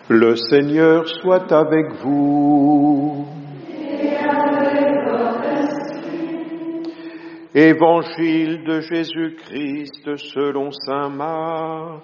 Le Seigneur soit avec vous. Et avec votre esprit. Évangile de Jésus-Christ selon saint Marc.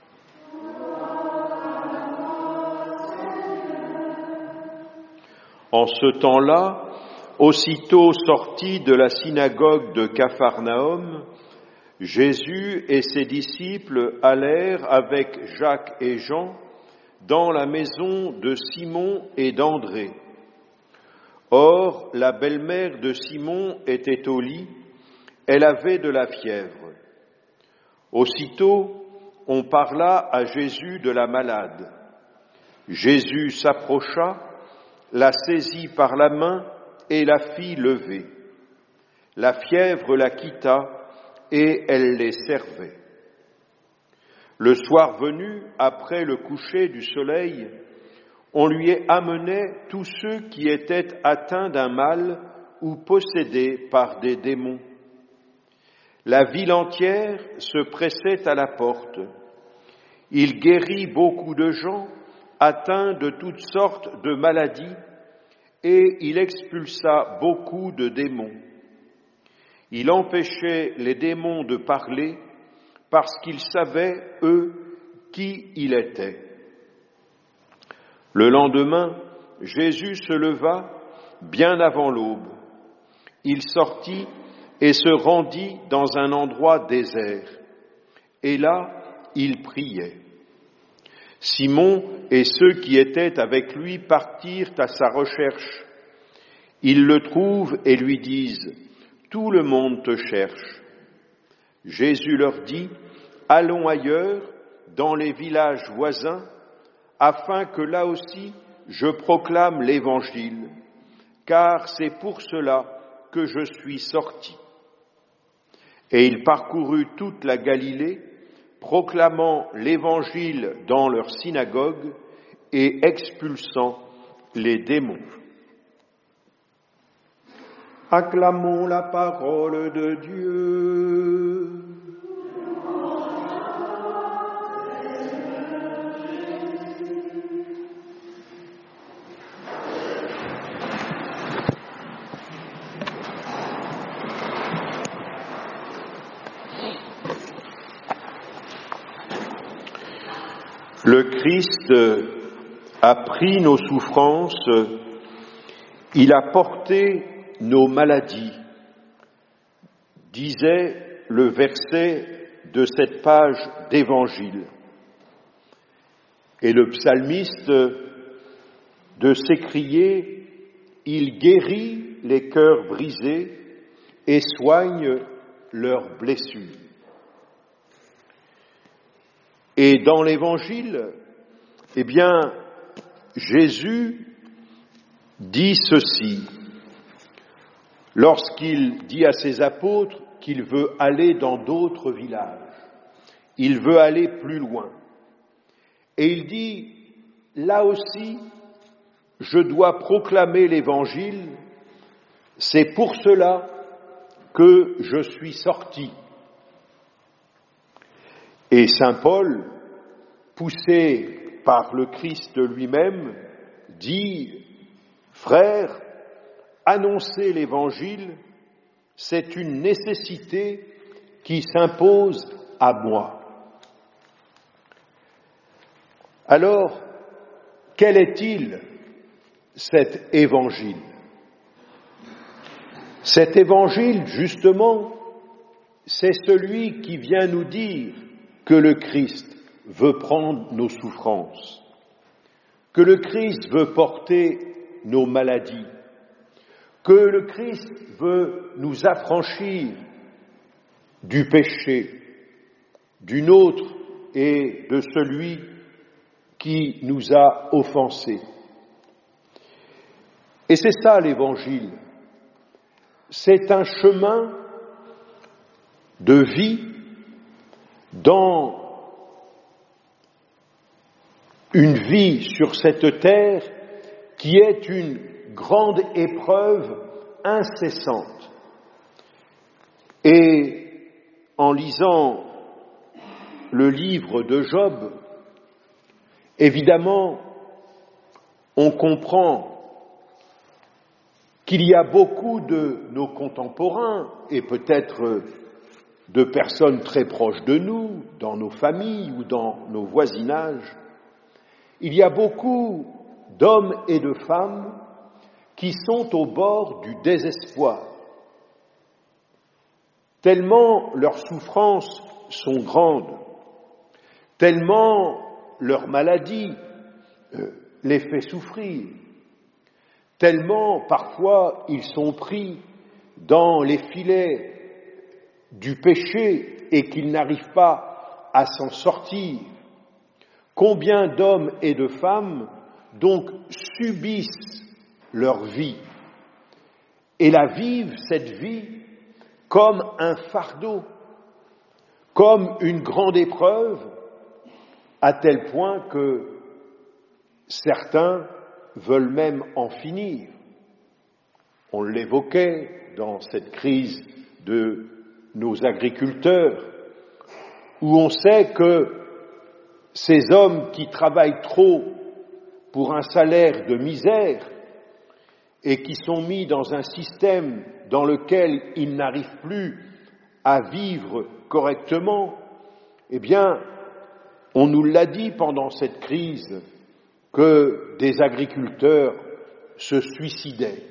En ce temps-là, aussitôt sorti de la synagogue de Capharnaüm, Jésus et ses disciples allèrent avec Jacques et Jean dans la maison de Simon et d'André. Or, la belle-mère de Simon était au lit, elle avait de la fièvre. Aussitôt, on parla à Jésus de la malade. Jésus s'approcha, la saisit par la main et la fit lever. La fièvre la quitta et elle les servait. Le soir venu, après le coucher du soleil, on lui amenait tous ceux qui étaient atteints d'un mal ou possédés par des démons. La ville entière se pressait à la porte. Il guérit beaucoup de gens atteints de toutes sortes de maladies et il expulsa beaucoup de démons. Il empêchait les démons de parler parce qu'ils savaient, eux, qui il était. Le lendemain, Jésus se leva bien avant l'aube. Il sortit et se rendit dans un endroit désert. Et là, il priait. Simon et ceux qui étaient avec lui partirent à sa recherche. Ils le trouvent et lui disent « Tout le monde te cherche ». Jésus leur dit « Allons ailleurs, dans les villages voisins, afin que là aussi je proclame l'Évangile, car c'est pour cela que je suis sorti. » Et il parcourut toute la Galilée, proclamant l'Évangile dans leur synagogue et expulsant les démons. Acclamons la parole de Dieu. Le Christ a pris nos souffrances, il a porté nos maladies, disait le verset de cette page d'Évangile. Et le psalmiste de s'écrier « Il guérit les cœurs brisés et soigne leurs blessures ». Et dans l'Évangile, eh bien, Jésus dit ceci, lorsqu'il dit à ses apôtres qu'il veut aller dans d'autres villages, il veut aller plus loin. Et il dit, là aussi, je dois proclamer l'Évangile, c'est pour cela que je suis sorti. Et saint Paul, poussé par le Christ lui-même, dit « Frères, annoncer l'Évangile, c'est une nécessité qui s'impose à moi. » Alors, quel est-il, cet Évangile ? Cet Évangile, justement, c'est celui qui vient nous dire que le Christ veut prendre nos souffrances, que le Christ veut porter nos maladies, que le Christ veut nous affranchir du péché, du nôtre et de celui qui nous a offensés. Et c'est ça l'Évangile. C'est un chemin de vie dans une vie sur cette terre qui est une grande épreuve incessante. Et en lisant le livre de Job, évidemment, on comprend qu'il y a beaucoup de nos contemporains, et peut-être de personnes très proches de nous, dans nos familles ou dans nos voisinages, il y a beaucoup d'hommes et de femmes qui sont au bord du désespoir, tellement leurs souffrances sont grandes, tellement leur maladie les fait souffrir, tellement parfois ils sont pris dans les filets du péché et qu'ils n'arrivent pas à s'en sortir. Combien d'hommes et de femmes donc subissent leur vie et la vivent, cette vie, comme un fardeau, comme une grande épreuve, à tel point que certains veulent même en finir. On l'évoquait dans cette crise de nos agriculteurs, où on sait que ces hommes qui travaillent trop pour un salaire de misère et qui sont mis dans un système dans lequel ils n'arrivent plus à vivre correctement, eh bien, on nous l'a dit pendant cette crise que des agriculteurs se suicidaient.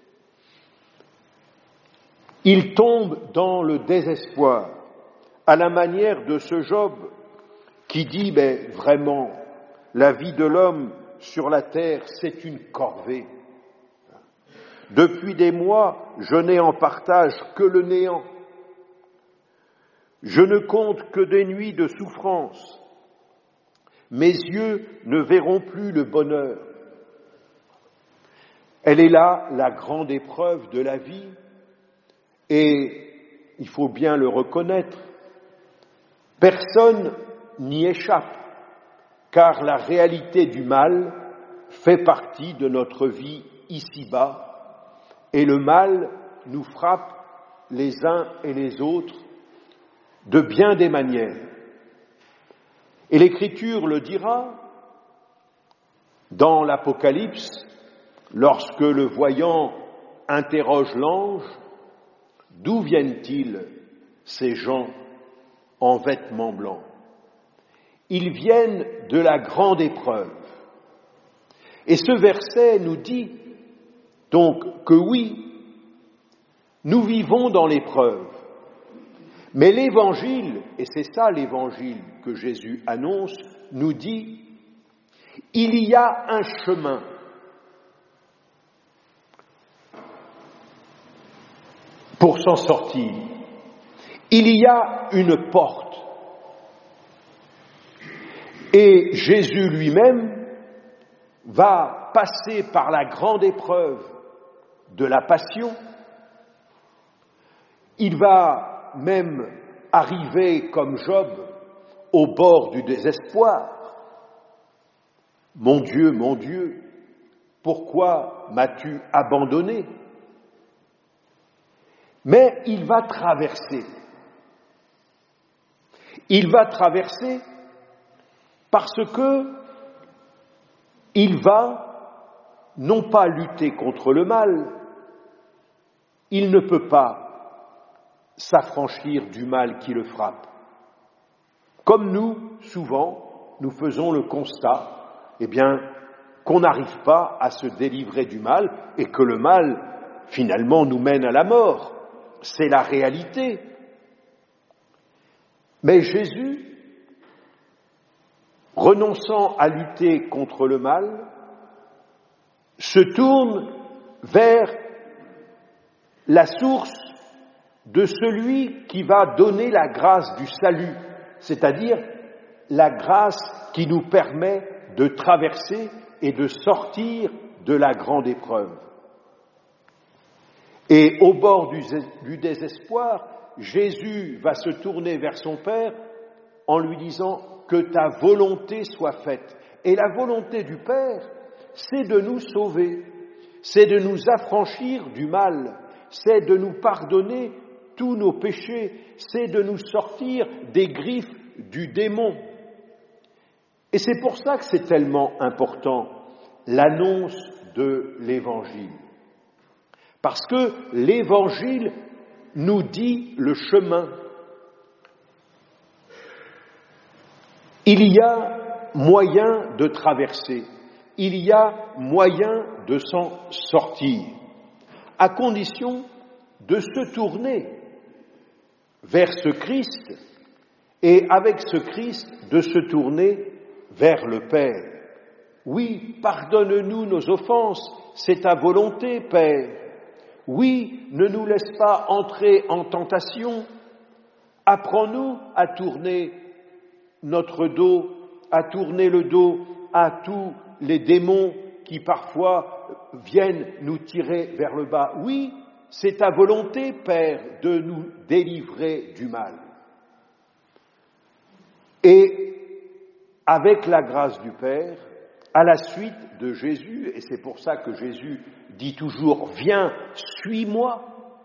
Ils tombent dans le désespoir, à la manière de ce Job qui dit, vraiment, la vie de l'homme sur la terre, c'est une corvée. Depuis des mois, je n'ai en partage que le néant. Je ne compte que des nuits de souffrance. Mes yeux ne verront plus le bonheur. Elle est là, la grande épreuve de la vie, et il faut bien le reconnaître, personne n'y échappe, car la réalité du mal fait partie de notre vie ici-bas, et le mal nous frappe les uns et les autres de bien des manières. Et l'Écriture le dira dans l'Apocalypse, lorsque le voyant interroge l'ange, d'où viennent-ils ces gens en vêtements blancs? Ils viennent de la grande épreuve. Et ce verset nous dit donc que oui, nous vivons dans l'épreuve, mais l'Évangile, et c'est ça l'Évangile que Jésus annonce, nous dit, il y a un chemin. Pour s'en sortir, il y a une porte. Et Jésus lui-même va passer par la grande épreuve de la passion. Il va même arriver, comme Job, au bord du désespoir. Mon Dieu, pourquoi m'as-tu abandonné? Mais il va traverser. Il va traverser parce que il va non pas lutter contre le mal, il ne peut pas s'affranchir du mal qui le frappe. Comme nous, souvent, nous faisons le constat, qu'on n'arrive pas à se délivrer du mal et que le mal, finalement, nous mène à la mort. C'est la réalité. Mais Jésus, renonçant à lutter contre le mal, se tourne vers la source de celui qui va donner la grâce du salut, c'est-à-dire la grâce qui nous permet de traverser et de sortir de la grande épreuve. Et au bord du désespoir, Jésus va se tourner vers son Père en lui disant que ta volonté soit faite. Et la volonté du Père, c'est de nous sauver, c'est de nous affranchir du mal, c'est de nous pardonner tous nos péchés, c'est de nous sortir des griffes du démon. Et c'est pour ça que c'est tellement important l'annonce de l'Évangile. Parce que l'Évangile nous dit le chemin. Il y a moyen de traverser, il y a moyen de s'en sortir, à condition de se tourner vers ce Christ et avec ce Christ de se tourner vers le Père. Oui, pardonne-nous nos offenses, c'est ta volonté, Père. Oui, ne nous laisse pas entrer en tentation. Apprends-nous à tourner notre dos, à tourner le dos à tous les démons qui parfois viennent nous tirer vers le bas. Oui, c'est ta volonté, Père, de nous délivrer du mal. Et avec la grâce du Père, à la suite de Jésus, et c'est pour ça que Jésus dit toujours « Viens, suis-moi ».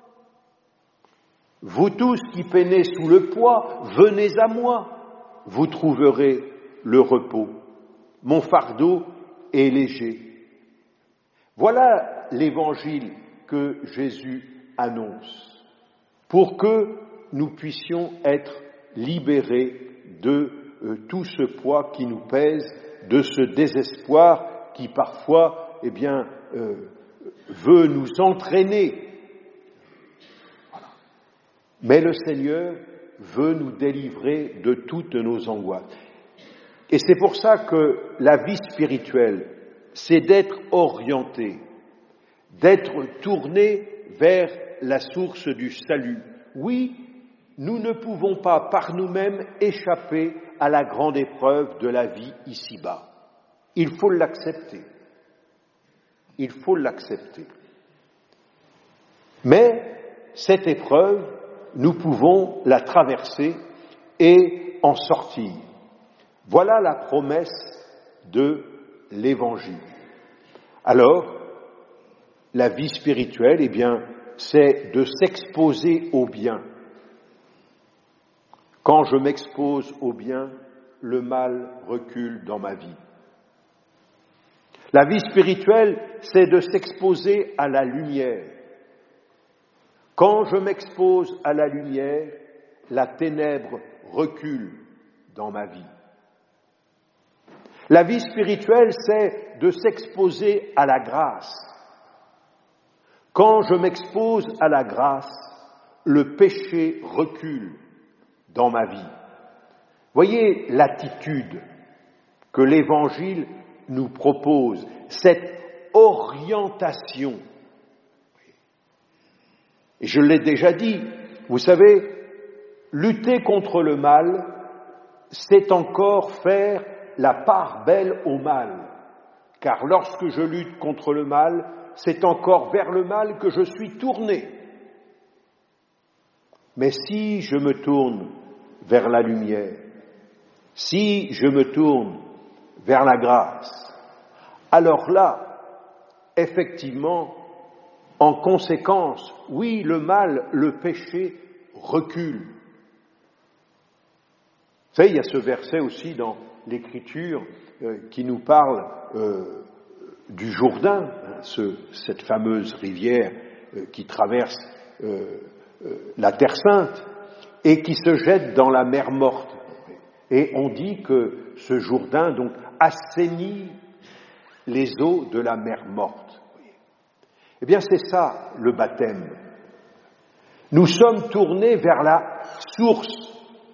Vous tous qui peinez sous le poids, venez à moi, vous trouverez le repos. Mon fardeau est léger. Voilà l'évangile que Jésus annonce, pour que nous puissions être libérés de tout ce poids qui nous pèse, de ce désespoir qui parfois, veut nous entraîner. Voilà. Mais le Seigneur veut nous délivrer de toutes nos angoisses. Et c'est pour ça que la vie spirituelle, c'est d'être orienté, d'être tourné vers la source du salut. Oui, nous ne pouvons pas par nous-mêmes échapper à la grande épreuve de la vie ici-bas. Il faut l'accepter. Il faut l'accepter. Mais cette épreuve, nous pouvons la traverser et en sortir. Voilà la promesse de l'Évangile. Alors, la vie spirituelle, c'est de s'exposer au bien. Quand je m'expose au bien, le mal recule dans ma vie. La vie spirituelle, c'est de s'exposer à la lumière. Quand je m'expose à la lumière, la ténèbre recule dans ma vie. La vie spirituelle, c'est de s'exposer à la grâce. Quand je m'expose à la grâce, le péché recule dans ma vie. Voyez l'attitude que l'Évangile nous propose, cette orientation. Et je l'ai déjà dit, vous savez, lutter contre le mal, c'est encore faire la part belle au mal. Car lorsque je lutte contre le mal, c'est encore vers le mal que je suis tourné. Mais si je me tourne vers la lumière, si je me tourne vers la grâce, alors là, effectivement, en conséquence, oui, le mal, le péché recule. Vous savez, il y a ce verset aussi dans l'Écriture qui nous parle du Jourdain, cette fameuse rivière qui traverse la Terre Sainte et qui se jette dans la mer morte. Et on dit que ce Jourdain donc assainit les eaux de la mer morte. Eh bien, c'est ça le baptême. Nous sommes tournés vers la source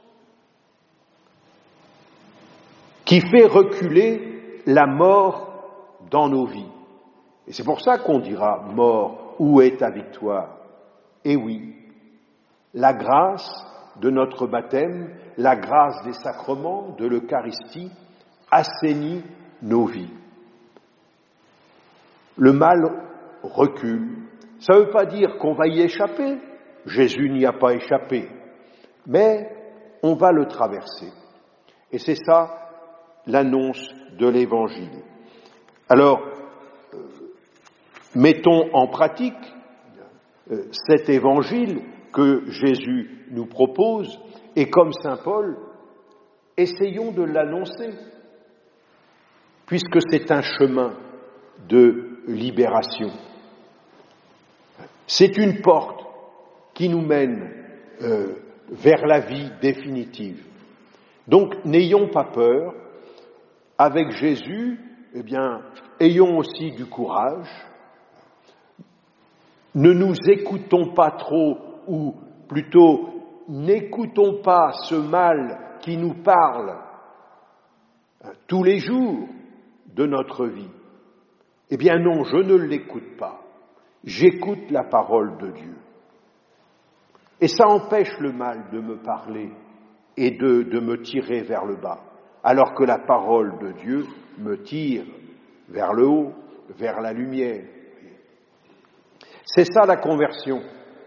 qui fait reculer la mort dans nos vies. Et c'est pour ça qu'on dira « Mort, où est ta victoire ?» Eh oui, la grâce de notre baptême, la grâce des sacrements, de l'Eucharistie, assainit nos vies. Le mal recule. Ça ne veut pas dire qu'on va y échapper. Jésus n'y a pas échappé. Mais on va le traverser. Et c'est ça l'annonce de l'Évangile. Alors, mettons en pratique cet Évangile que Jésus nous propose et comme saint Paul, essayons de l'annoncer puisque c'est un chemin de libération. C'est une porte qui nous mène vers la vie définitive. Donc, n'ayons pas peur. Avec Jésus, ayons aussi du courage. Ne nous écoutons pas trop, ou plutôt, n'écoutons pas ce mal qui nous parle tous les jours de notre vie. Non, je ne l'écoute pas. J'écoute la parole de Dieu. Et ça empêche le mal de me parler et de me tirer vers le bas, alors que la parole de Dieu me tire vers le haut, vers la lumière. C'est ça la conversion.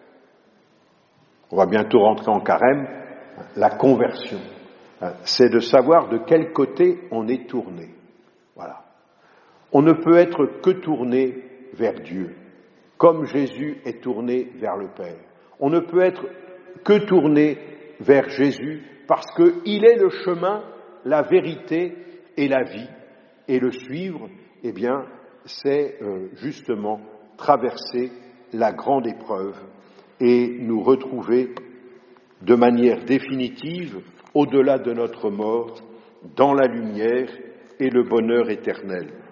On va bientôt rentrer en carême. La conversion, c'est de savoir de quel côté on est tourné. Voilà. On ne peut être que tourné vers Dieu, comme Jésus est tourné vers le Père. On ne peut être que tourné vers Jésus parce qu'il est le chemin, la vérité et la vie. Et le suivre, c'est justement traverser la grande épreuve et nous retrouver de manière définitive, au-delà de notre mort, dans la lumière et le bonheur éternel.